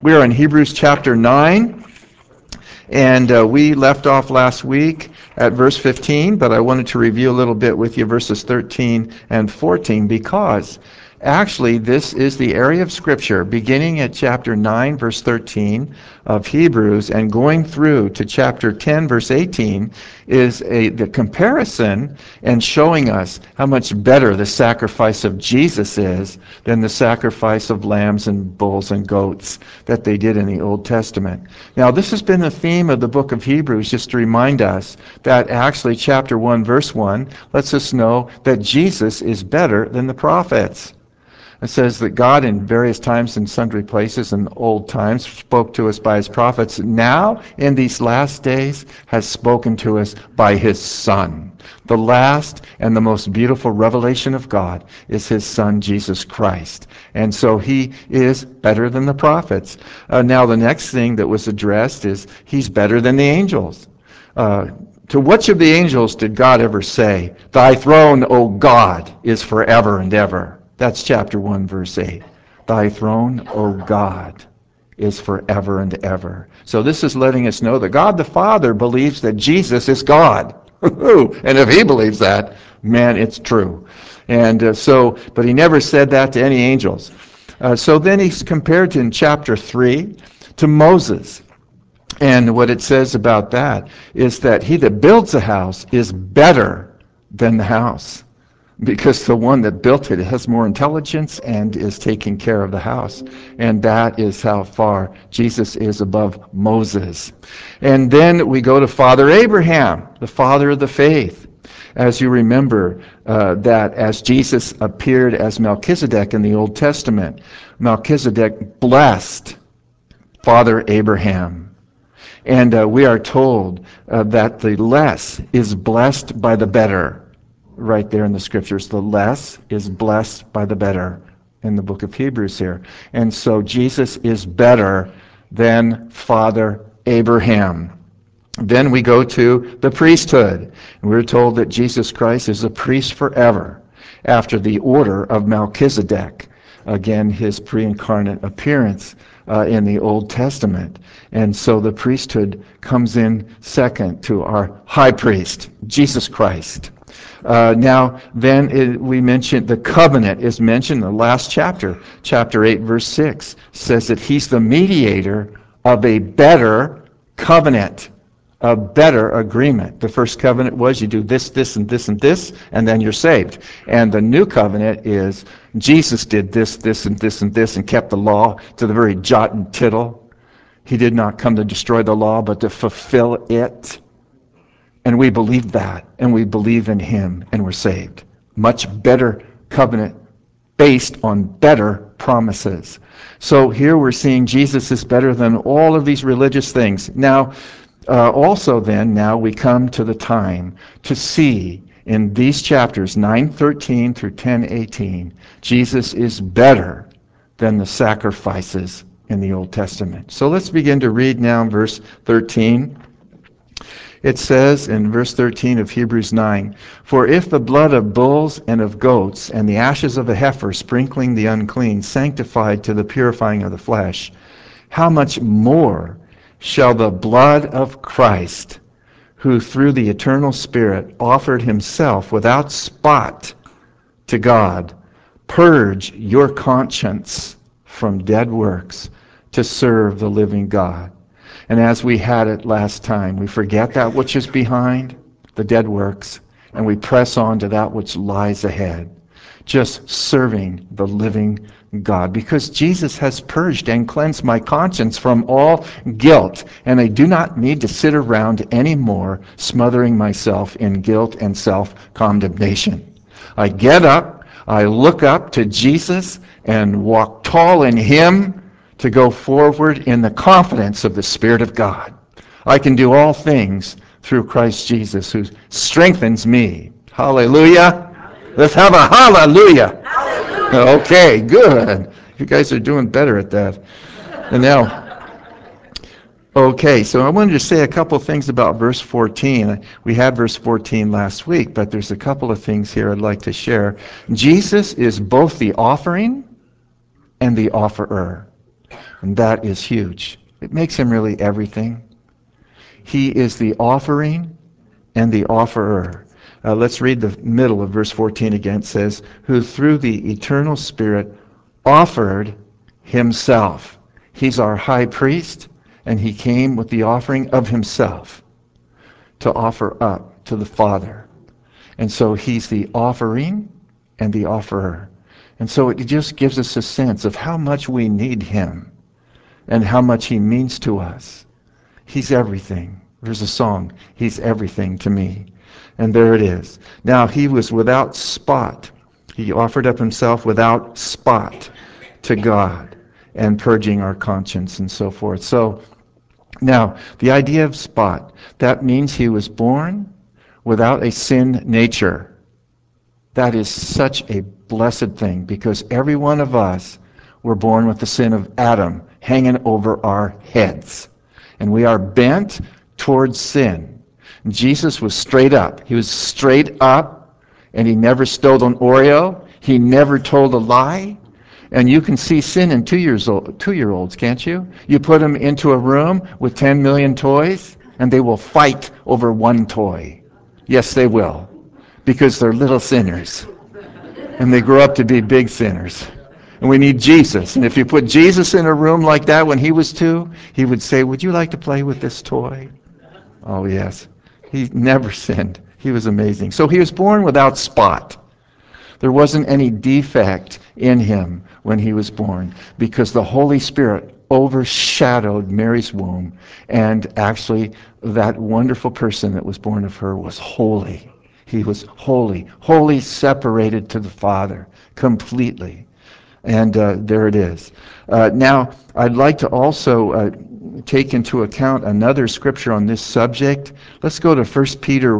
We are in Hebrews chapter 9, and we left off last week at verse 15, but I wanted to review a little bit with you verses 13 and 14 because actually this is the area of Scripture beginning at chapter 9, verse 13 of Hebrews and going through to chapter 10, verse 18 is the comparison and showing us how much better the sacrifice of Jesus is than the sacrifice of lambs and bulls and goats that they did in the Old Testament. Now, this has been the theme of the book of Hebrews, just to remind us that actually chapter 1, verse 1 lets us know that Jesus is better than the prophets. It says that God in various times and sundry places in old times spoke to us by his prophets. Now, in these last days, has spoken to us by his Son. The last and the most beautiful revelation of God is his Son, Jesus Christ. And so he is better than the prophets. Now, the next thing that was addressed is he's better than the angels. To which of the angels did God ever say, "Thy throne, O God, is forever and ever"? That's chapter 1, verse 8. Thy throne, O God, is forever and ever. So this is letting us know that God the Father believes that Jesus is God. And if he believes that, man, it's true. And but he never said that to any angels. So then he's compared in chapter 3 to Moses. And what it says about that is that he that builds a house is better than the house, because the one that built it has more intelligence and is taking care of the house. And that is how far Jesus is above Moses. And then we go to Father Abraham, the father of the faith. As you remember, that as Jesus appeared as Melchizedek in the Old Testament, Melchizedek blessed Father Abraham. And we are told that the less is blessed by the better. Right there in the scriptures, the less is blessed by the better in the book of Hebrews here. And so Jesus is better than Father Abraham. Then we go to the priesthood. And we're told that Jesus Christ is a priest forever after the order of Melchizedek. Again, his pre-incarnate appearance in the Old Testament. And so the priesthood comes in second to our high priest, Jesus Christ. We mentioned the covenant is mentioned in the last chapter. Chapter 8, verse 6 says that he's the mediator of a better covenant, a better agreement. The first covenant was you do this, this, and this, and this, and then you're saved. And the new covenant is Jesus did this, this, and this, and this, and kept the law to the very jot and tittle. He did not come to destroy the law, but to fulfill it. And we believe that, and we believe in him, and we're saved. Much better covenant based on better promises. So here we're seeing Jesus is better than all of these religious things. Now, now we come to the time to see in these chapters 9:13 through 10:18, Jesus is better than the sacrifices in the Old Testament. So let's begin to read now in verse 13. It says in verse 13 of Hebrews 9, "For if the blood of bulls and of goats and the ashes of a heifer sprinkling the unclean sanctified to the purifying of the flesh, how much more shall the blood of Christ, who through the eternal Spirit offered himself without spot to God, purge your conscience from dead works to serve the living God." And as we had it last time, we forget that which is behind, the dead works, and we press on to that which lies ahead, just serving the living God. Because Jesus has purged and cleansed my conscience from all guilt, and I do not need to sit around anymore smothering myself in guilt and self-condemnation. I get up, I look up to Jesus, and walk tall in him, to go forward in the confidence of the Spirit of God. I can do all things through Christ Jesus who strengthens me. Hallelujah. Let's have a hallelujah. Hallelujah. Okay, good. You guys are doing better at that. And now, okay, so I wanted to say a couple of things about verse 14. We had verse 14 last week, but there's a couple of things here I'd like to share. Jesus is both the offering and the offerer. And that is huge. It makes him really everything. He is the offering and the offerer. Let's read the middle of verse 14 again. It says, who through the eternal Spirit offered himself. He's our high priest, and he came with the offering of himself to offer up to the Father. And so he's the offering and the offerer. And so it just gives us a sense of how much we need him and how much he means to us. He's everything. There's a song, he's everything to me. And there it is. Now, he was without spot. He offered up himself without spot to God and purging our conscience and so forth. So, now, the idea of spot, that means he was born without a sin nature. That is such a blessed thing because every one of us were born with the sin of Adam hanging over our heads. And we are bent towards sin. Jesus was straight up. He was straight up, and he never stole an Oreo. He never told a lie. And you can see sin in 2-year-olds, can't you? You put them into a room with 10 million toys, and they will fight over one toy. Yes, they will, because they're little sinners. And they grow up to be big sinners. And we need Jesus. And if you put Jesus in a room like that when he was 2, he would say, would you like to play with this toy? Oh, yes. He never sinned. He was amazing. So he was born without spot. There wasn't any defect in him when he was born because the Holy Spirit overshadowed Mary's womb. And actually, that wonderful person that was born of her was holy. He was holy, wholly separated to the Father, completely. And there it is. Now, I'd like to also take into account another scripture on this subject. Let's go to 1 Peter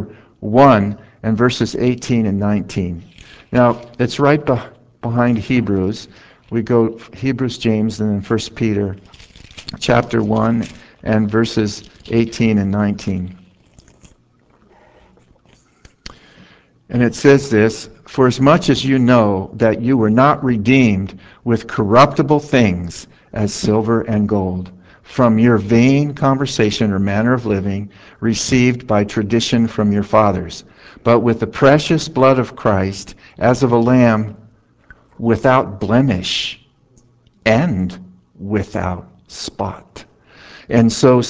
1 and verses 18 and 19. Now, it's right behind Hebrews. We go Hebrews, James, and then 1 Peter chapter 1 and verses 18 and 19. And it says this, for as much as you know that you were not redeemed with corruptible things as silver and gold, from your vain conversation or manner of living received by tradition from your fathers, but with the precious blood of Christ, as of a lamb without blemish and without spot. And so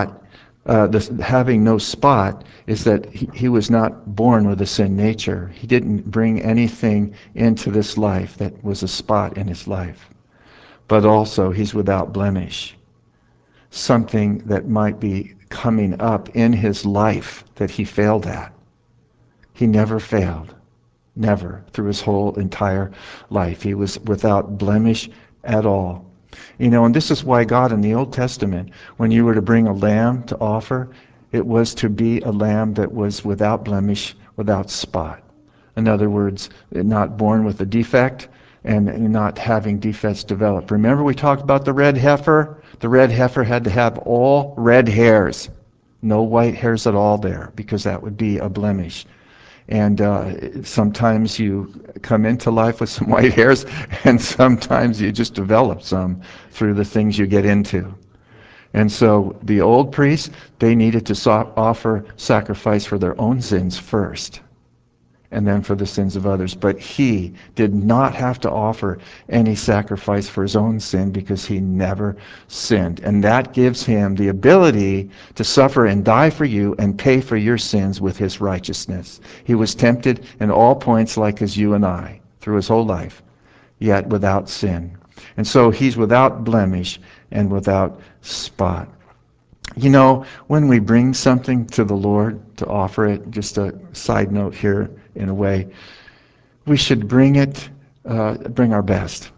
having no spot is that he was not born with a sin nature. He didn't bring anything into this life that was a spot in his life. But also he's without blemish. Something that might be coming up in his life that he failed at. He never failed. Never. Through his whole entire life. He was without blemish at all. You know, and this is why God in the Old Testament, when you were to bring a lamb to offer, it was to be a lamb that was without blemish, without spot. In other words, not born with a defect and not having defects develop. Remember we talked about the red heifer? The red heifer had to have all red hairs. No white hairs at all there, because that would be a blemish. And sometimes you come into life with some white hairs, and sometimes you just develop some through the things you get into. And so the old priests, they needed to offer sacrifice for their own sins first, and then for the sins of others. But he did not have to offer any sacrifice for his own sin because he never sinned. And that gives him the ability to suffer and die for you and pay for your sins with his righteousness. He was tempted in all points like as you and I through his whole life, yet without sin. And so he's without blemish and without spot. You know, when we bring something to the Lord to offer it, just a side note here in a way, we should bring our best.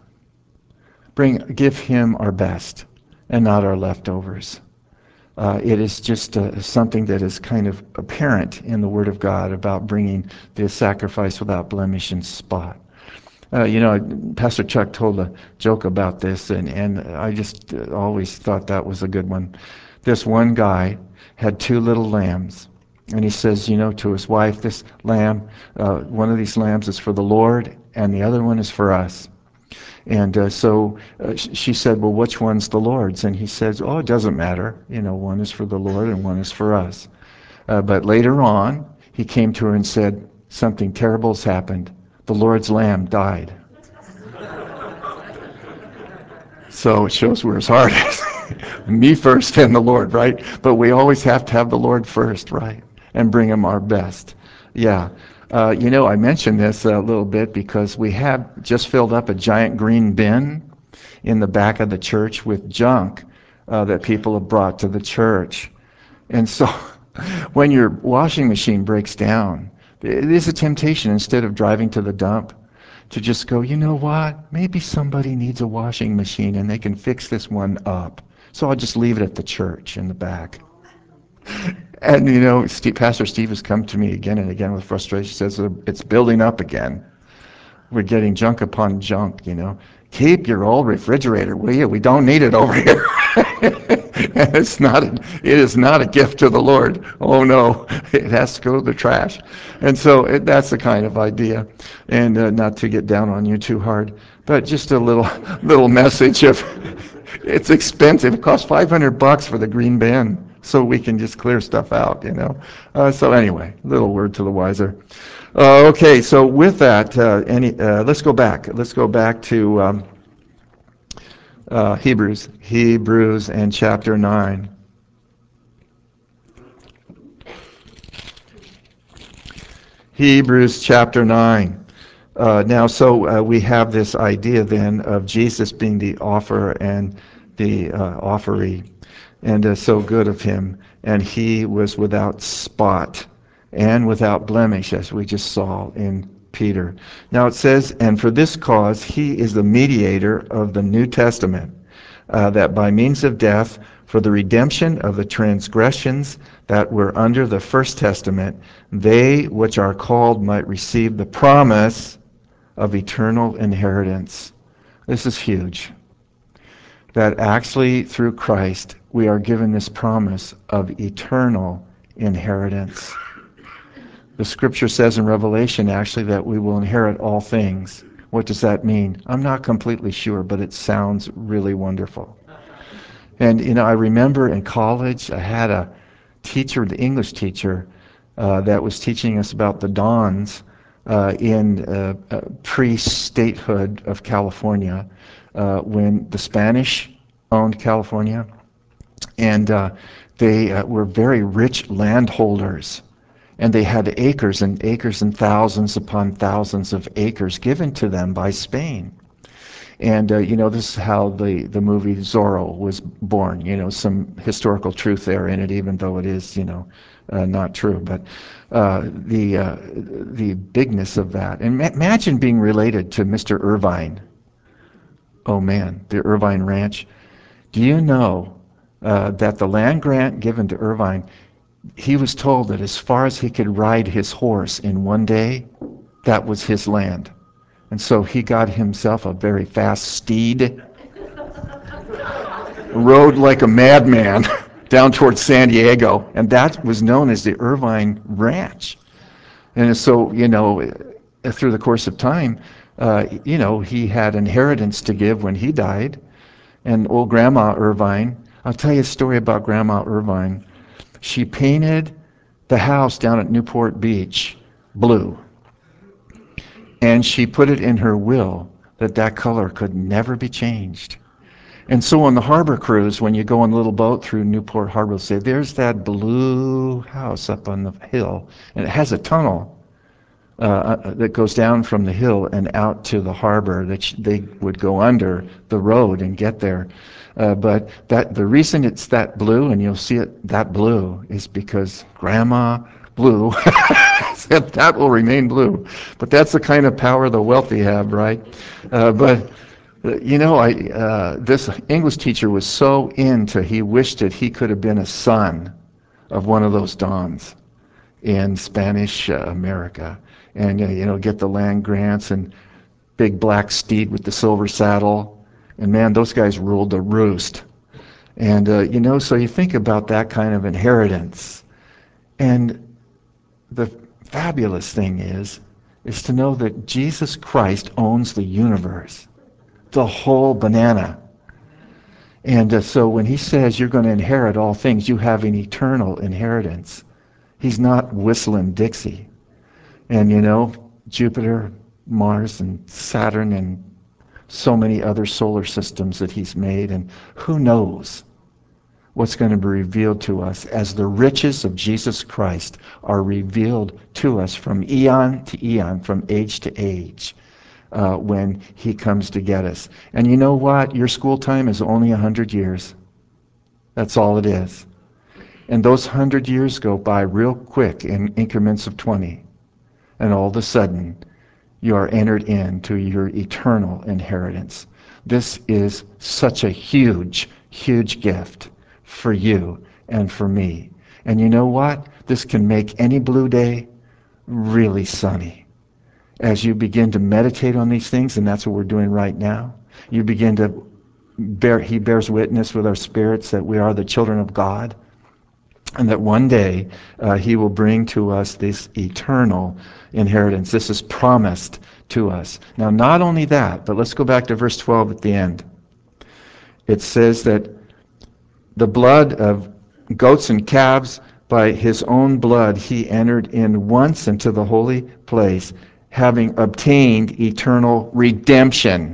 Give him our best and not our leftovers. It is just something that is kind of apparent in the Word of God about bringing the sacrifice without blemish and spot. Pastor Chuck told a joke about this, and I just always thought that was a good one. This one guy had 2 little lambs, and he says, to his wife, this lamb, one of these lambs is for the Lord, and the other one is for us. And she said, well, which one's the Lord's? And he says, oh, it doesn't matter. One is for the Lord and one is for us. But later on, he came to her and said, something terrible has happened. The Lord's lamb died. So it shows where his heart is. Me first and the Lord, right? But we always have to have the Lord first, right? And bring him our best. Yeah. I mentioned this a little bit because we have just filled up a giant green bin in the back of the church with junk that people have brought to the church. And so when your washing machine breaks down, it is a temptation instead of driving to the dump to just go, you know what? Maybe somebody needs a washing machine and they can fix this one up. So I'll just leave it at the church in the back. And Pastor Steve has come to me again and again with frustration. He says it's building up again. We're getting junk upon junk. Keep your old refrigerator, will you? We don't need it over here. It is not a gift to the Lord. Oh no, it has to go to the trash. And so that's the kind of idea. And not to get down on you too hard, but just a little message of it's expensive. It costs $500 for the green bin, so we can just clear stuff out. So anyway, little word to the wiser. Okay, so with that, let's go back. Let's go back to Hebrews and chapter 9. Hebrews chapter 9. Now, we have this idea then of Jesus being the offerer and the offeree, and so good of him. And he was without spot and without blemish, as we just saw in Peter. Now it says, and for this cause he is the mediator of the New Testament, that by means of death, for the redemption of the transgressions that were under the first testament, they which are called might receive the promise of eternal inheritance. This is huge. That actually through Christ we are given this promise of eternal inheritance. The scripture says in Revelation actually that we will inherit all things. What does that mean? I'm not completely sure, but it sounds really wonderful. And I remember in college I had a teacher, the English teacher, that was teaching us about the dons in pre-statehood of California when the Spanish owned California, and they were very rich landholders, and they had acres and acres and thousands upon thousands of acres given to them by Spain. And this is how the movie Zorro was born. Some historical truth there in it, even though it is not true. But the bigness of that, and imagine being related to Mr. Irvine. Oh man, the Irvine Ranch. Do you know that the land grant given to Irvine, he was told that as far as he could ride his horse in one day, that was his land. And so he got himself a very fast steed, rode like a madman down towards San Diego, and that was known as the Irvine Ranch. And so, through the course of time, he had inheritance to give when he died. And old Grandma Irvine, I'll tell you a story about Grandma Irvine. She painted the house down at Newport Beach blue. And she put it in her will that color could never be changed. And so on the harbor cruise, when you go on a little boat through Newport Harbor, they'll say, there's that blue house up on the hill. And it has a tunnel that goes down from the hill and out to the harbor that they would go under the road and get there. But the reason it's that blue, and you'll see it that blue, is because Grandma Blue said that will remain blue. But that's the kind of power the wealthy have, right? This English teacher was so he wished that he could have been a son of one of those dons in Spanish America, and get the land grants and big black steed with the silver saddle, and man, those guys ruled the roost. And so you think about that kind of inheritance, and the fabulous thing is to know that Jesus Christ owns the universe. The whole banana. And so when he says you're going to inherit all things, you have an eternal inheritance. He's not whistling Dixie. And Jupiter, Mars, and Saturn, and so many other solar systems that he's made, and who knows what's going to be revealed to us as the riches of Jesus Christ are revealed to us from eon to eon, from age to age, when he comes to get us. And you know what? Your school time is only 100 years. That's all it is. And those 100 years go by real quick in increments of 20. And all of a sudden, you are entered into your eternal inheritance. This is such a huge, huge gift for you and for me. And you know what? This can make any blue day really sunny. As you begin to meditate on these things, and that's what we're doing right now, you begin to he bears witness with our spirits that we are the children of God, and that one day he will bring to us this eternal inheritance. This is promised to us. Now, not only that, but let's go back to verse 12 at the end. It says that the blood of goats and calves, by his own blood he entered in once into the holy place, having obtained eternal redemption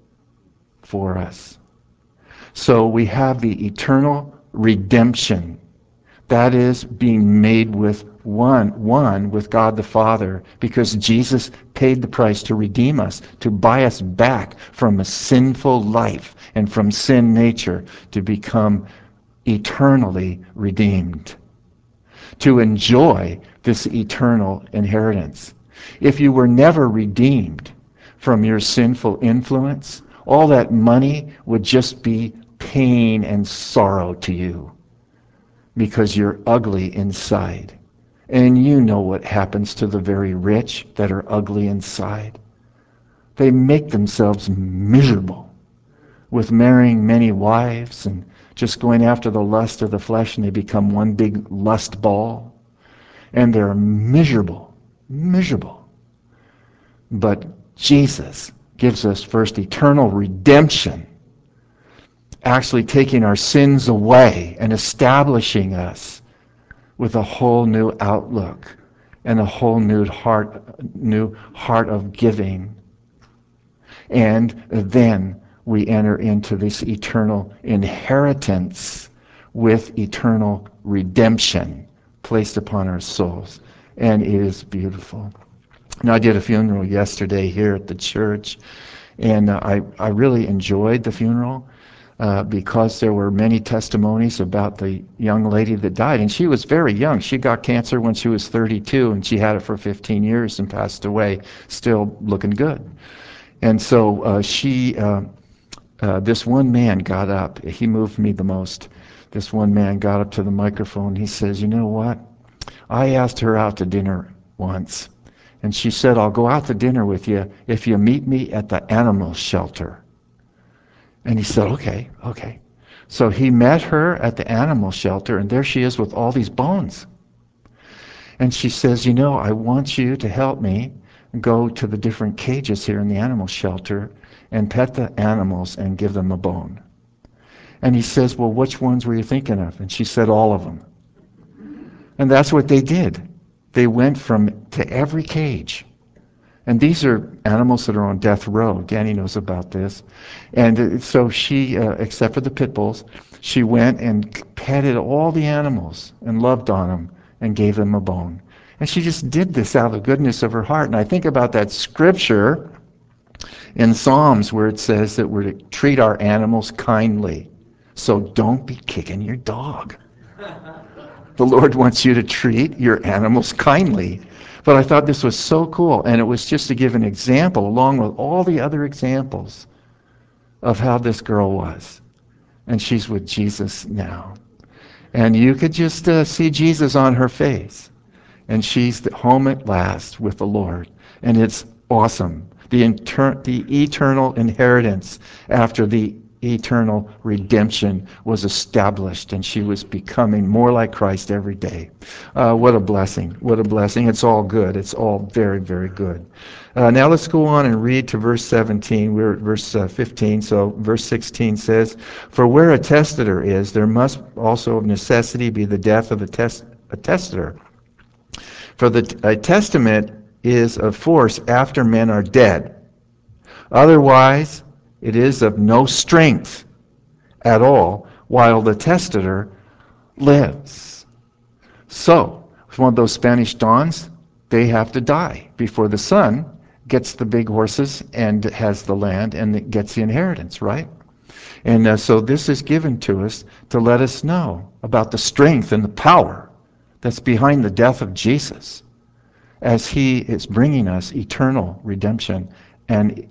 for us. So we have the eternal redemption. That is being made with one with God the Father, because Jesus paid the price to redeem us, to buy us back from a sinful life and from sin nature, to become eternally redeemed, to enjoy this eternal inheritance. If you were never redeemed from your sinful influence, all that money would just be pain and sorrow to you, because you're ugly inside. And you know what happens to the very rich that are ugly inside. They make themselves miserable with marrying many wives and just going after the lust of the flesh, and they become one big lust ball. And they're miserable, miserable. But Jesus gives us first eternal redemption, actually taking our sins away and establishing us with a whole new outlook and a whole new heart of giving. And then we enter into this eternal inheritance with eternal redemption placed upon our souls. And it is beautiful. Now, I did a funeral yesterday here at the church, and I really enjoyed the funeral. Because there were many testimonies about the young lady that died. And she was very young. She got cancer when she was 32, and she had it for 15 years and passed away, still looking good. And so this one man got up. He moved me the most. This one man got up to the microphone. He says, "You know what? I asked her out to dinner once, and she said, 'I'll go out to dinner with you if you meet me at the animal shelter.'" And he said, okay. So he met her at the animal shelter, and there she is with all these bones. And she says, "I want you to help me go to the different cages here in the animal shelter and pet the animals and give them a bone." And he says, "Well, which ones were you thinking of?" And she said, "All of them." And that's what they did. They went to every cage. And these are animals that are on death row. Danny knows about this. And so she, except for the pit bulls, she went and petted all the animals and loved on them and gave them a bone. And she just did this out of the goodness of her heart. And I think about that scripture in Psalms where it says that we're to treat our animals kindly. So don't be kicking your dog. The Lord wants you to treat your animals kindly. But I thought this was so cool, and it was just to give an example along with all the other examples of how this girl was. And she's with Jesus now. And you could just see Jesus on her face. And she's home at last with the Lord. And it's awesome. The eternal inheritance after the eternal redemption was established, and she was becoming more like Christ every day. What a blessing. What a blessing. It's all good. It's all very, very good. Now let's go on and read to verse 17. We're at verse 15. So verse 16 says, "For where a testator is, there must also of necessity be the death of a testator. For a testament is of force after men are dead. Otherwise, it is of no strength at all while the testator lives." So, it's one of those Spanish dons, they have to die before the son gets the big horses and has the land and gets the inheritance, right? And so this is given to us to let us know about the strength and the power that's behind the death of Jesus, as he is bringing us eternal redemption and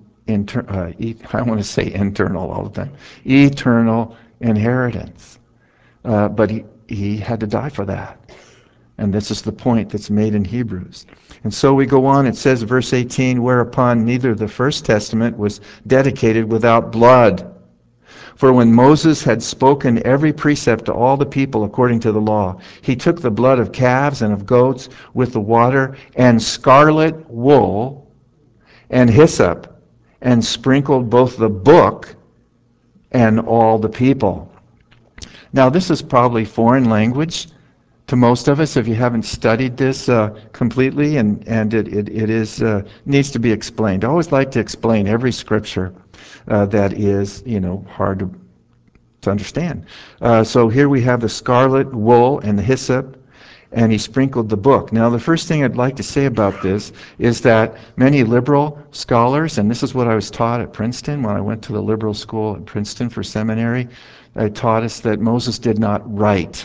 I want to say internal all the time, eternal inheritance. But he had to die for that. And this is the point that's made in Hebrews. And so we go on, it says, verse 18, "Whereupon neither the first testament was dedicated without blood. For when Moses had spoken every precept to all the people according to the law, he took the blood of calves and of goats with the water and scarlet wool and hyssop, and sprinkled both the book and all the people." Now, this is probably foreign language to most of us if you haven't studied this completely, and it is needs to be explained. I always like to explain every scripture that is, hard to understand. So here we have the scarlet wool and the hyssop, and he sprinkled the book. Now, the first thing I'd like to say about this is that many liberal scholars, and this is what I was taught at Princeton when I went to the liberal school at Princeton for seminary, they taught us that Moses did not write.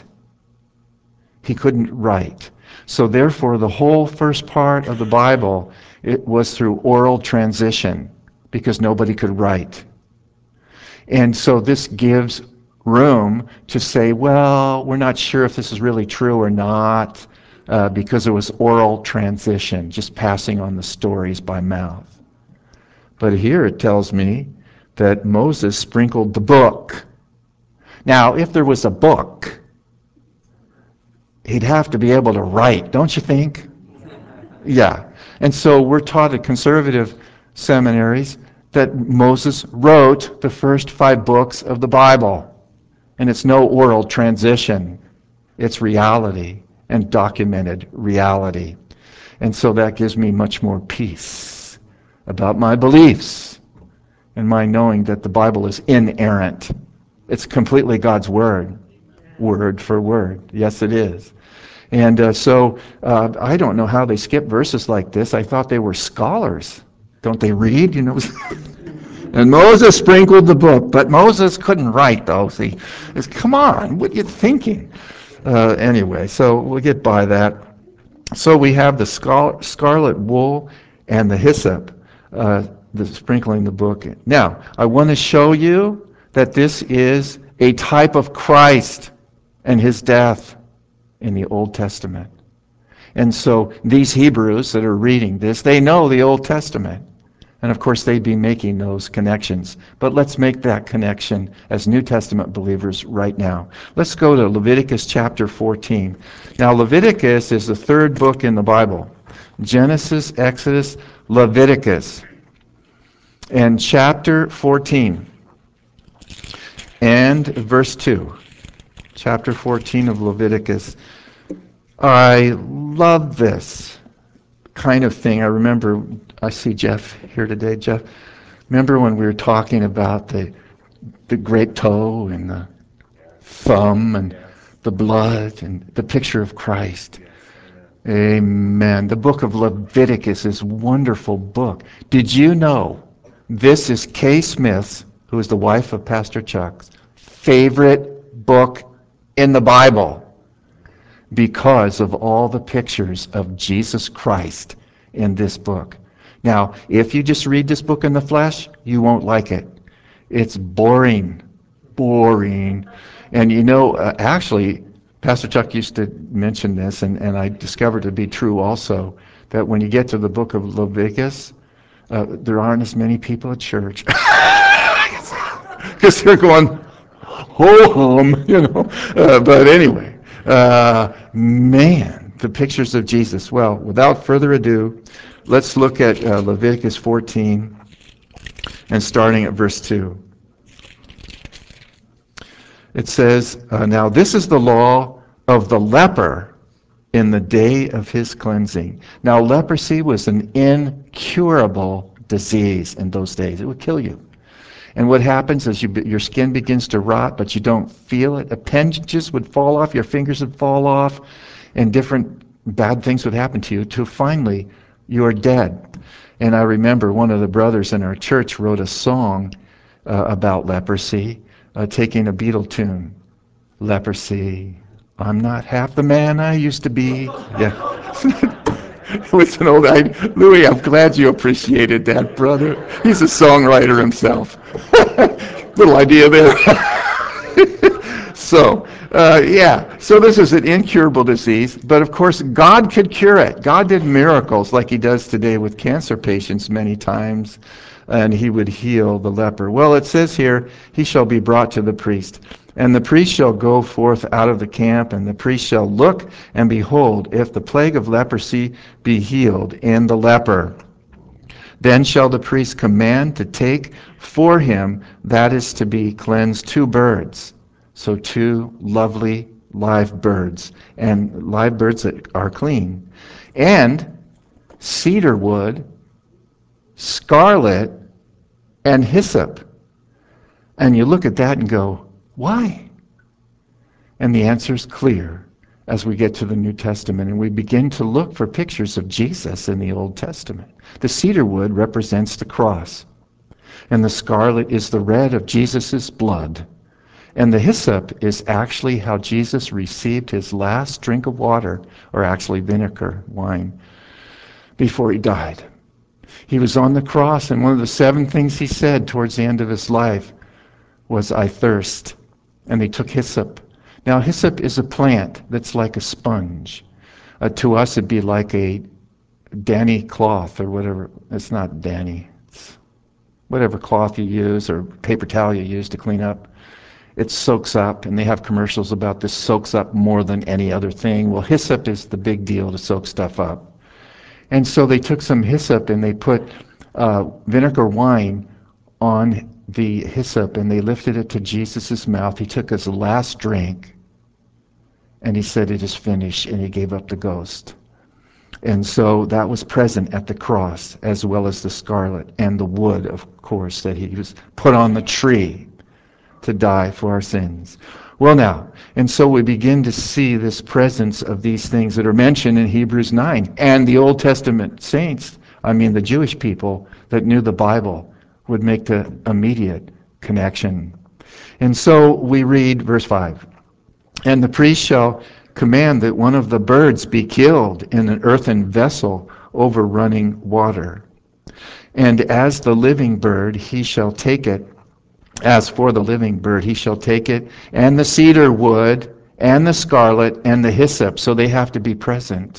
He couldn't write. So therefore, the whole first part of the Bible, it was through oral transition, because nobody could write. And so this gives room to say, well, we're not sure if this is really true or not, because it was oral transition, just passing on the stories by mouth. But here it tells me that Moses sprinkled the book. Now, if there was a book, he'd have to be able to write, don't you think? Yeah. And so we're taught at conservative seminaries that Moses wrote the first 5 books of the Bible. And it's no oral transition. It's reality and documented reality. And so that gives me much more peace about my beliefs and my knowing that the Bible is inerrant. It's completely God's word, word for word. Yes, it is. And so I don't know how they skip verses like this. I thought they were scholars. Don't they read? And Moses sprinkled the book, but Moses couldn't write, though. See, come on, what are you thinking? Anyway, so we'll get by that. So we have the scarlet wool and the hyssop, the sprinkling the book. Now, I want to show you that this is a type of Christ and his death in the Old Testament. And so these Hebrews that are reading this, they know the Old Testament. And of course, they'd be making those connections. But let's make that connection as New Testament believers right now. Let's go to Leviticus chapter 14. Now, Leviticus is the 3rd book in the Bible. Genesis, Exodus, Leviticus. And chapter 14 and verse 2. Chapter 14 of Leviticus. I love this kind of thing. I remember, I see Jeff here today. Jeff, remember when we were talking about the great toe and the thumb and the blood and the picture of Christ? Amen. The book of Leviticus is a wonderful book. Did you know this is Kay Smith's, who is the wife of Pastor Chuck's, favorite book in the Bible? Because of all the pictures of Jesus Christ in this book. Now, if you just read this book in the flesh, you won't like it. It's boring. And actually, Pastor Chuck used to mention this, and I discovered it to be true also, that when you get to the book of Leviticus, there aren't as many people at church. Because because they're going, ho-hum, you know. But anyway, man, the pictures of Jesus. Well, without further ado, let's look at Leviticus 14 and starting at verse 2. It says, now this is the law of the leper in the day of his cleansing. Now leprosy was an incurable disease in those days. It would kill you. And what happens is your skin begins to rot, but you don't feel it. Appendages would fall off, your fingers would fall off, and different bad things would happen to you till finally you are dead. And I remember one of the brothers in our church wrote a song about leprosy, taking a Beatle tune. Leprosy, I'm not half the man I used to be. Yeah. It was an old, Louis, I'm glad you appreciated that, brother. He's a songwriter himself. Little idea there. So, yeah, so this is an incurable disease, but of course God could cure it. God did miracles like he does today with cancer patients many times, and he would heal the leper. Well, it says here, he shall be brought to the priest. And the priest shall go forth out of the camp, and the priest shall look, and behold, if the plague of leprosy be healed in the leper, then shall the priest command to take for him that is to be cleansed 2 birds. So 2 lovely live birds, and live birds that are clean, and cedar wood, scarlet, and hyssop. And you look at that and go, why? And the answer is clear as we get to the New Testament and we begin to look for pictures of Jesus in the Old Testament. The cedar wood represents the cross, and the scarlet is the red of Jesus' blood. And the hyssop is actually how Jesus received his last drink of water, or actually vinegar, wine, before he died. He was on the cross, and one of the 7 things he said towards the end of his life was, I thirst. And they took hyssop. Now, hyssop is a plant that's like a sponge. To us, it'd be like a Danny cloth or whatever. It's not Danny. It's whatever cloth you use or paper towel you use to clean up. It soaks up, and they have commercials about this soaks up more than any other thing. Well, hyssop is the big deal to soak stuff up. And so they took some hyssop and they put vinegar wine on the hyssop, and they lifted it to Jesus' mouth. He took his last drink, and he said, it is finished, and he gave up the ghost. And so that was present at the cross, as well as the scarlet and the wood, of course, that he was put on the tree to die for our sins. Well, now, and so we begin to see this presence of these things that are mentioned in Hebrews 9. And the Old Testament saints, the Jewish people that knew the Bible, would make the immediate connection. And so we read verse 5. And the priest shall command that one of the birds be killed in an earthen vessel over running water. And as the living bird, he shall take it. As for the living bird, he shall take it, and the cedar wood, and the scarlet, and the hyssop. So they have to be present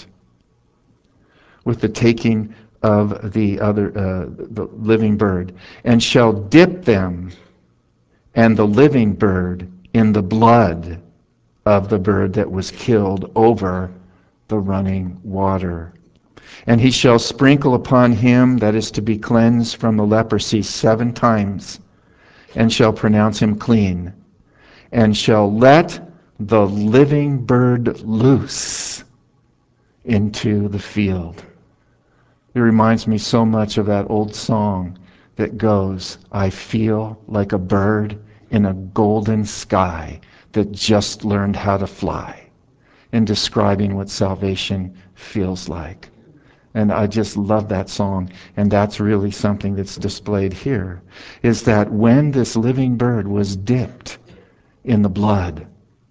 with the taking of the living bird, and shall dip them and the living bird in the blood of the bird that was killed over the running water. And he shall sprinkle upon him that is to be cleansed from the leprosy 7 times, and shall pronounce him clean, and shall let the living bird loose into the field. It reminds me so much of that old song that goes, I feel like a bird in a golden sky that just learned how to fly, in describing what salvation feels like. And I just love that song. And that's really something that's displayed here, is that when this living bird was dipped in the blood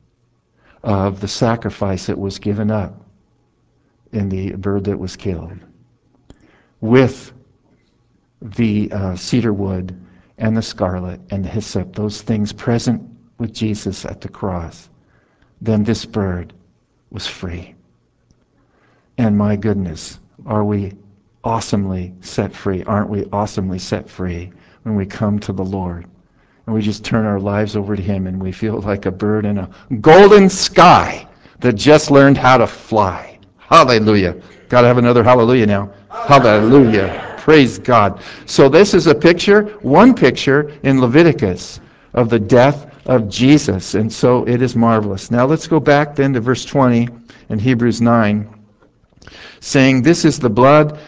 of the sacrifice that was given up in the bird that was killed, with the cedar wood and the scarlet and the hyssop, those things present with Jesus at the cross, then this bird was free. And my goodness, are we awesomely set free? Aren't we awesomely set free when we come to the Lord and we just turn our lives over to Him, and we feel like a bird in a golden sky that just learned how to fly. Hallelujah. Got to have another hallelujah now. Hallelujah. Praise God. So this is a picture, one picture in Leviticus of the death of Jesus. And so it is marvelous. Now let's go back then to verse 20 in Hebrews 9, saying, "This is the blood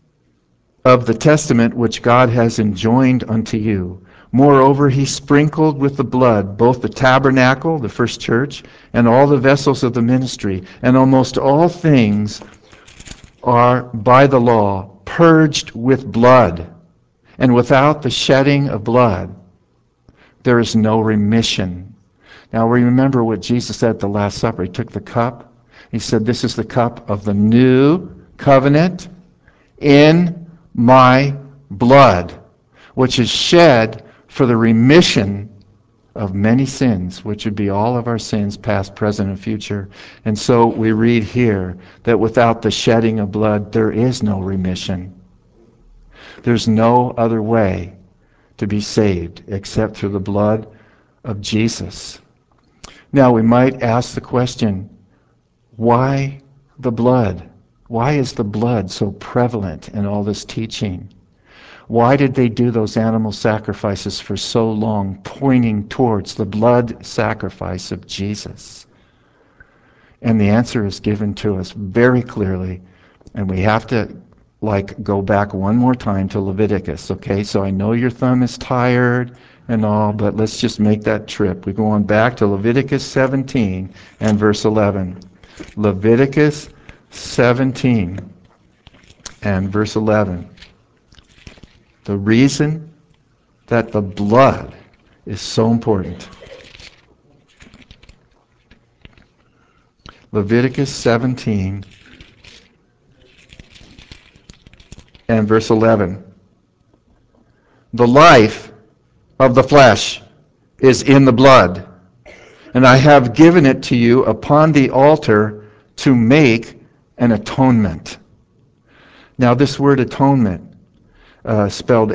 of the testament which God has enjoined unto you. Moreover, he sprinkled with the blood both the tabernacle, the first church, and all the vessels of the ministry, and almost all things are by the law purged with blood, and without the shedding of blood there is no remission." Now we remember what Jesus said at the Last Supper. He took the cup. He said, "This is the cup of the new covenant in my blood, which is shed for the remission of many sins," which would be all of our sins, past, present, and future. And so we read here that without the shedding of blood, there is no remission. There's no other way to be saved except through the blood of Jesus. Now we might ask the question, why the blood? Why is the blood so prevalent in all this teaching? Why did they do those animal sacrifices for so long, pointing towards the blood sacrifice of Jesus? And the answer is given to us very clearly, and we have to go back one more time to Leviticus, okay? So I know your thumb is tired and all, but let's just make that trip. We go on back to Leviticus 17 and verse 11. Leviticus 17 and verse 11. The reason that the blood is so important. Leviticus 17 and verse 11. "The life of the flesh is in the blood, and I have given it to you upon the altar to make an atonement." Now this word atonement, spelled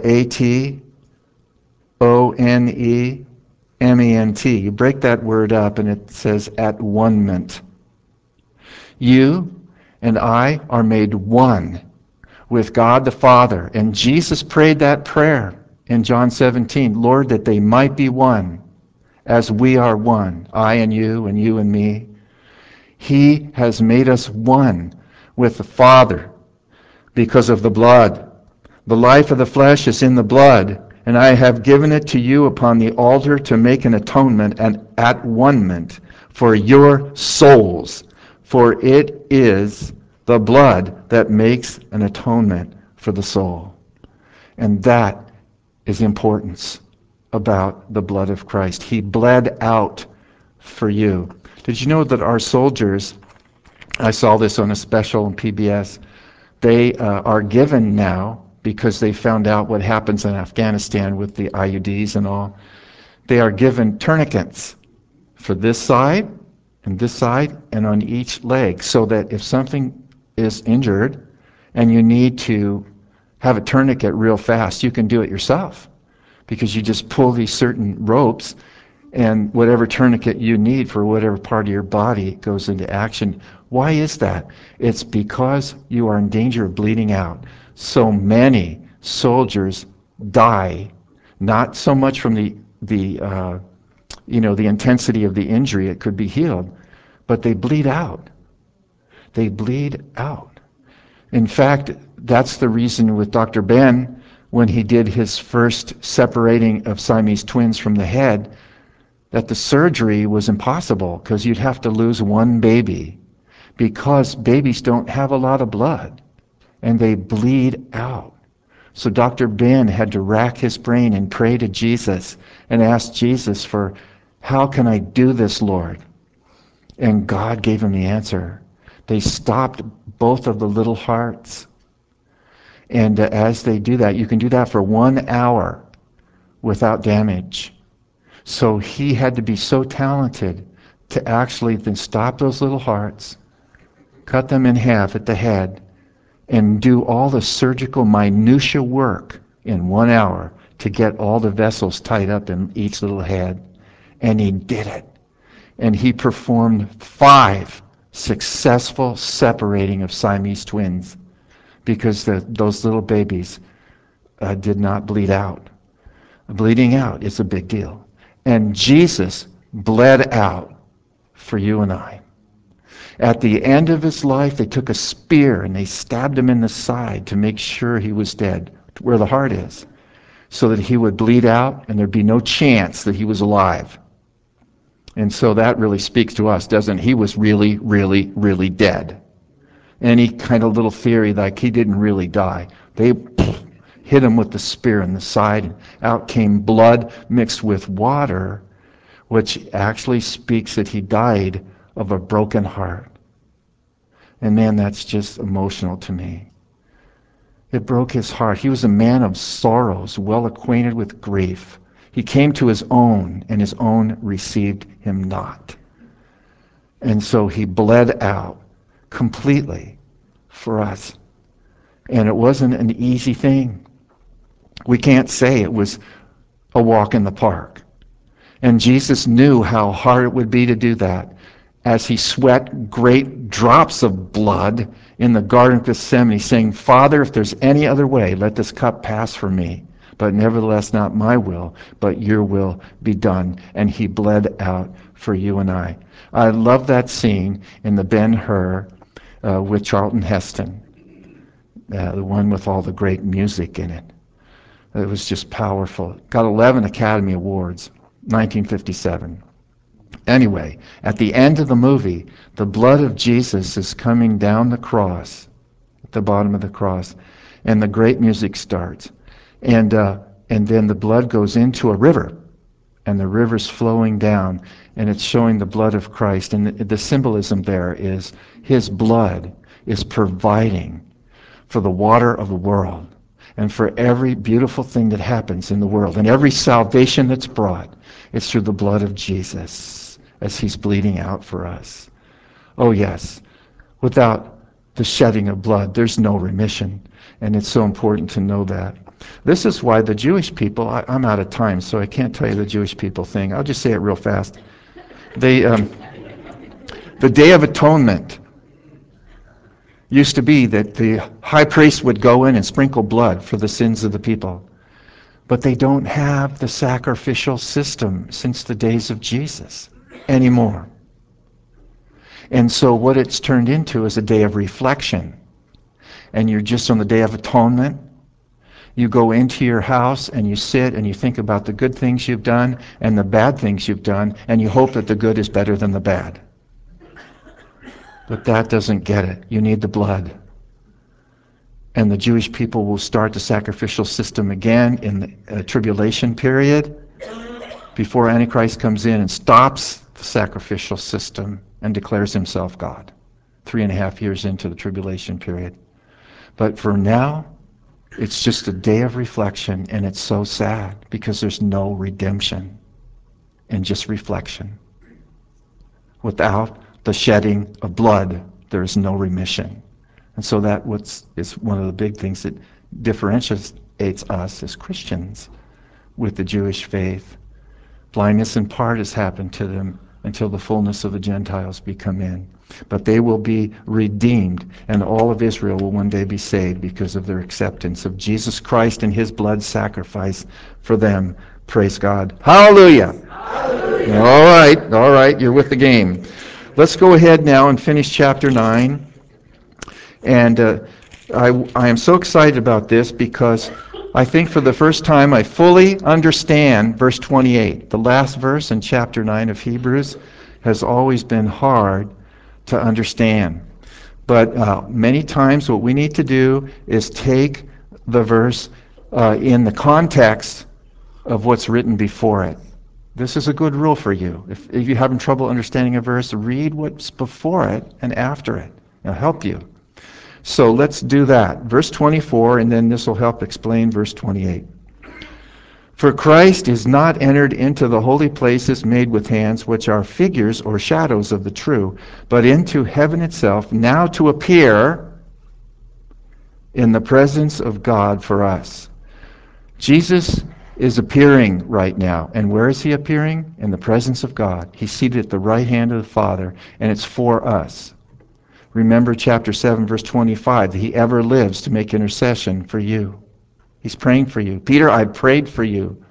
A-T-O-N-E-M-E-N-T. You break that word up and it says at one-ment. You and I are made one with God the Father. And Jesus prayed that prayer in John 17, "Lord, that they might be one as we are one, I and you and me." He has made us one with the Father because of the blood. "The life of the flesh is in the blood, and I have given it to you upon the altar to make an atonement and at one-ment for your souls. For it is the blood that makes an atonement for the soul." And that is the importance about the blood of Christ. He bled out for you. Did you know that our soldiers, I saw this on a special on PBS, they are given now, because they found out what happens in Afghanistan with the IUDs and all, they are given tourniquets for this side and on each leg, so that if something is injured and you need to have a tourniquet real fast, you can do it yourself, because you just pull these certain ropes and whatever tourniquet you need for whatever part of your body goes into action. Why is that? It's because you are in danger of bleeding out. So many soldiers die, not so much from the intensity of the injury, it could be healed, but they bleed out. They bleed out. In fact, that's the reason with Dr. Ben, when he did his first separating of Siamese twins from the head, that the surgery was impossible, because you'd have to lose one baby, because babies don't have a lot of blood and they bleed out. So Dr. Ben had to rack his brain and pray to Jesus and ask Jesus for, "How can I do this, Lord?" And God gave him the answer. They stopped both of the little hearts. And as they do that, you can do that for 1 hour without damage. So he had to be so talented to actually then stop those little hearts, cut them in half at the head, and do all the surgical minutia work in 1 hour to get all the vessels tied up in each little head. And he did it. And he performed 5 successful separating of Siamese twins because those little babies did not bleed out. Bleeding out is a big deal. And Jesus bled out for you and I. At the end of his life, they took a spear and they stabbed him in the side to make sure he was dead, where the heart is, so that he would bleed out and there'd be no chance that he was alive. And so that really speaks to us, doesn't it? He was really, really, really dead. Any kind of little theory like he didn't really die. They hit him with the spear in the side, and out came blood mixed with water, which actually speaks that he died of a broken heart. And man, that's just emotional to me. It broke his heart. He was a man of sorrows, well acquainted with grief. He came to his own, and his own received him not. And so he bled out completely for us. And it wasn't an easy thing. We can't say it was a walk in the park. And Jesus knew how hard it would be to do that as he sweat great drops of blood in the Garden of Gethsemane, saying, Father, if there's any other way, let this cup pass from me. But nevertheless, not my will, but your will be done. And he bled out for you and I. I love that scene in the Ben-Hur with Charlton Heston, the one with all the great music in it. It was just powerful. Got 11 Academy Awards, 1957. Anyway, at the end of the movie, the blood of Jesus is coming down the cross, at the bottom of the cross, and the great music starts. And then the blood goes into a river, and the river's flowing down, and it's showing the blood of Christ. And the symbolism there is his blood is providing for the water of the world and for every beautiful thing that happens in the world and every salvation that's brought. It's through the blood of Jesus as he's bleeding out for us. Oh yes, without the shedding of blood, there's no remission. And it's so important to know that. This is why the Jewish people, I'm out of time, so I can't tell you the Jewish people thing. I'll just say it real fast. The Day of Atonement used to be that the high priest would go in and sprinkle blood for the sins of the people. But they don't have the sacrificial system since the days of Jesus anymore. And so what it's turned into is a day of reflection. And you're just on the Day of Atonement. You go into your house and you sit and you think about the good things you've done and the bad things you've done, and you hope that the good is better than the bad. But that doesn't get it. You need the blood. And the Jewish people will start the sacrificial system again in the tribulation period before Antichrist comes in and stops the sacrificial system and declares himself God 3.5 years into the tribulation period. But for now, it's just a day of reflection, and it's so sad because there's no redemption and just reflection. Without the shedding of blood, there is no remission. And so that is one of the big things that differentiates us as Christians with the Jewish faith. Blindness in part has happened to them until the fullness of the Gentiles come in. But they will be redeemed, and all of Israel will one day be saved because of their acceptance of Jesus Christ and his blood sacrifice for them. Praise God. Hallelujah. Hallelujah. All right, you're with the game. Let's go ahead now and finish chapter 9. And I am so excited about this because I think for the first time I fully understand verse 28. The last verse in chapter 9 of Hebrews has always been hard to understand. But many times what we need to do is take the verse in the context of what's written before it. This is a good rule for you. If you're having trouble understanding a verse, read what's before it and after it. It'll help you. So let's do that. Verse 24, and then this will help explain verse 28. For Christ is not entered into the holy places made with hands, which are figures or shadows of the true, but into heaven itself, now to appear in the presence of God for us. Jesus is appearing right now. And where is he appearing? In the presence of God. He's seated at the right hand of the Father, and it's for us. Remember chapter 7, verse 25, that he ever lives to make intercession for you. He's praying for you. Peter, I prayed for you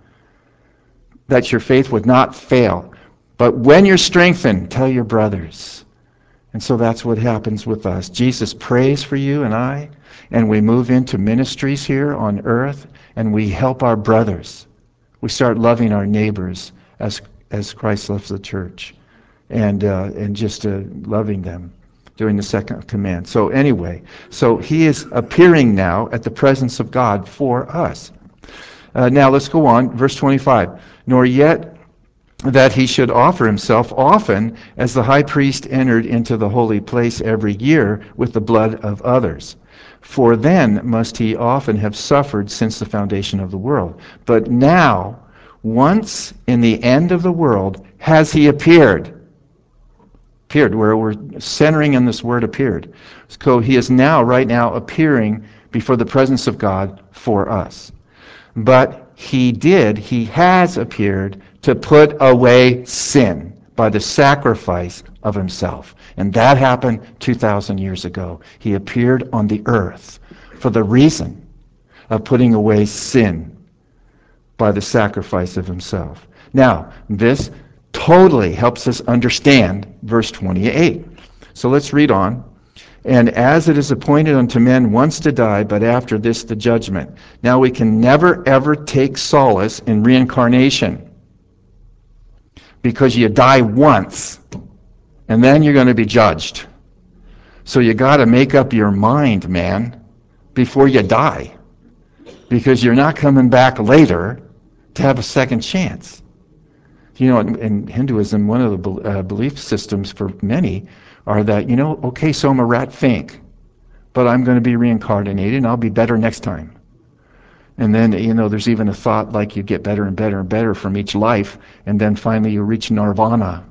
that your faith would not fail. But when you're strengthened, tell your brothers. And so that's what happens with us. Jesus prays for you and I, and we move into ministries here on earth, and we help our brothers. We start loving our neighbors as Christ loves the church, and just loving them, doing the second command. So anyway, so he is appearing now at the presence of God for us. Now let's go on, verse 25. Nor yet that he should offer himself often, as the high priest entered into the holy place every year with the blood of others. For then must he often have suffered since the foundation of the world. But now, once in the end of the world, has he appeared. Appeared, where we're centering in this word appeared. So he is now, right now, appearing before the presence of God for us. But he has appeared to put away sin by the sacrifice of himself. And that happened 2,000 years ago. He appeared on the earth for the reason of putting away sin by the sacrifice of himself. Now, this totally helps us understand verse 28. So let's read on. And as it is appointed unto men once to die, but after this the judgment. Now we can never ever take solace in reincarnation, because you die once and then you're going to be judged. So you got to make up your mind, man, before you die, because you're not coming back later to have a second chance. You know, in Hinduism, one of the belief systems for many are that, okay, so I'm a rat fink, but I'm going to be reincarnated and I'll be better next time. And then, there's even a thought like you get better and better and better from each life, and then finally you reach nirvana,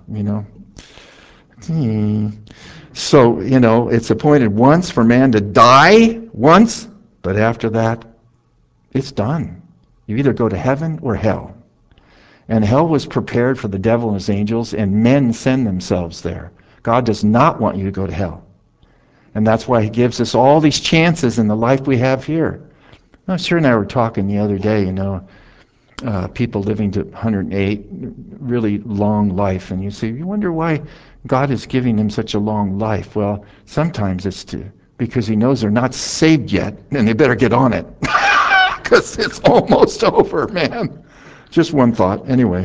So, it's appointed once for man to die once, but after that, it's done. You either go to heaven or hell. And hell was prepared for the devil and his angels, and men send themselves there. God does not want you to go to hell. And that's why he gives us all these chances in the life we have here. Now, Sher and I were talking the other day, people living to 108, really long life. And you wonder why God is giving them such a long life. Well, sometimes it's because he knows they're not saved yet, and they better get on it. Because it's almost over, man. Just one thought. Anyway.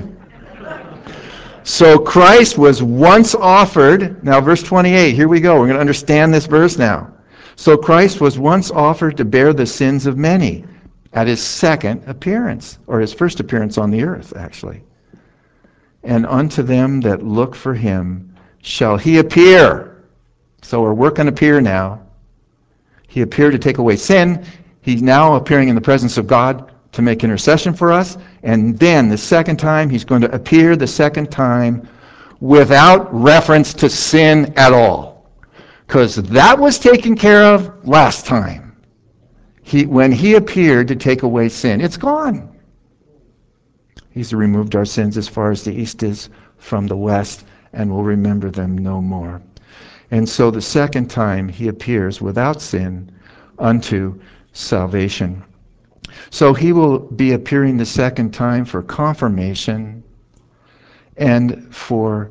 So Christ was once offered. Now, verse 28, here we go. We're going to understand this verse now. So Christ was once offered to bear the sins of many at his second appearance, or his first appearance on the earth, actually. And unto them that look for him shall he appear. So we're working appear now. He appeared to take away sin. He's now appearing in the presence of God to make intercession for us. And then the second time, he's going to appear the second time without reference to sin at all. Because that was taken care of last time. When he appeared to take away sin, it's gone. He's removed our sins as far as the east is from the west, and will remember them no more. And so the second time he appears without sin unto salvation. So he will be appearing the second time for confirmation and for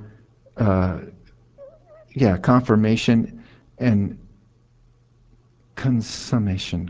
confirmation and consummation,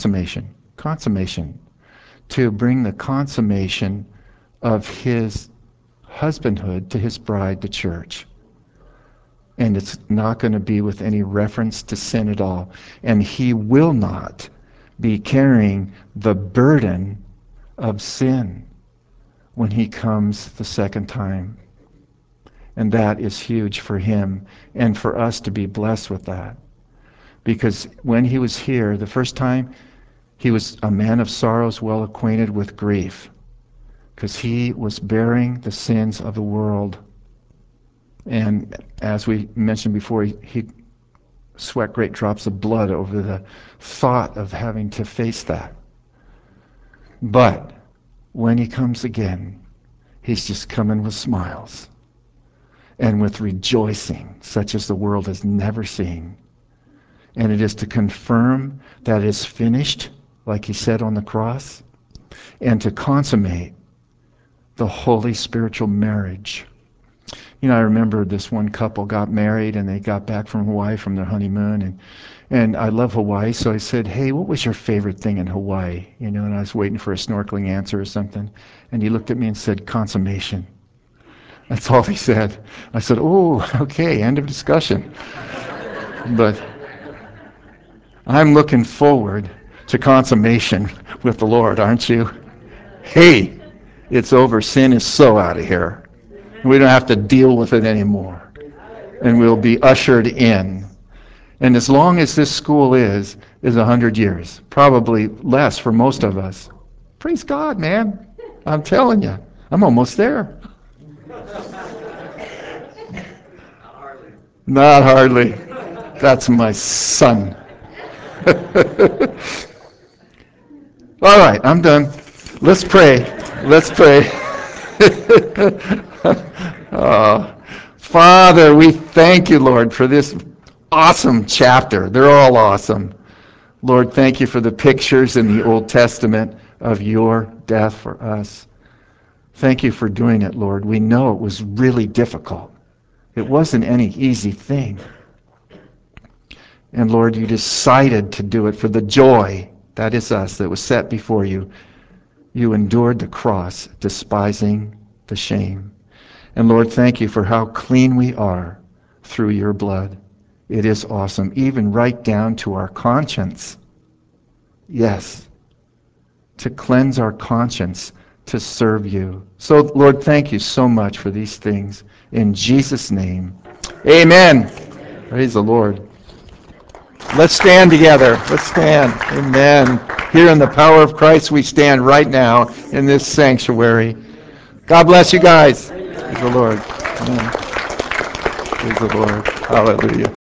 to bring the consummation of his husbandhood to his bride, the church. And it's not going to be with any reference to sin at all. And he will not be carrying the burden of sin when he comes the second time. And that is huge for him and for us to be blessed with that. Because when he was here the first time, he was a man of sorrows, well acquainted with grief, because he was bearing the sins of the world. And as we mentioned before, he sweat great drops of blood over the thought of having to face that. But when he comes again, he's just coming with smiles and with rejoicing, such as the world has never seen. And it is to confirm that it is finished, like he said on the cross, and to consummate the holy spiritual marriage. You know, I remember this one couple got married and they got back from Hawaii from their honeymoon, and I love Hawaii, so I said, hey, what was your favorite thing in Hawaii? You know, and I was waiting for a snorkeling answer or something. And he looked at me and said, consummation. That's all he said. I said, oh, okay, end of discussion. But I'm looking forward to consummation with the Lord, aren't you? Hey, it's over. Sin is so out of here. We don't have to deal with it anymore. And we'll be ushered in. And as long as this school is 100 years, probably less for most of us. Praise God, man. I'm telling you, I'm almost there. Not hardly. That's my son. All right, I'm done. Let's pray. Let's pray. Father, we thank you, Lord, for this awesome chapter. They're all awesome. Lord, thank you for the pictures in the Old Testament of your death for us. Thank you for doing it, Lord. We know it was really difficult. It wasn't any easy thing. And Lord, you decided to do it for the joy, that is us, that was set before you. You endured the cross, despising the shame. And Lord, thank you for how clean we are through your blood. It is awesome, even right down to our conscience. Yes, to cleanse our conscience, to serve you. So, Lord, thank you so much for these things. In Jesus' name, amen. Praise the Lord. Let's stand together. Let's stand. Amen. Here in the power of Christ, we stand right now in this sanctuary. God bless you guys. Praise the Lord. Amen. Praise the Lord. Hallelujah.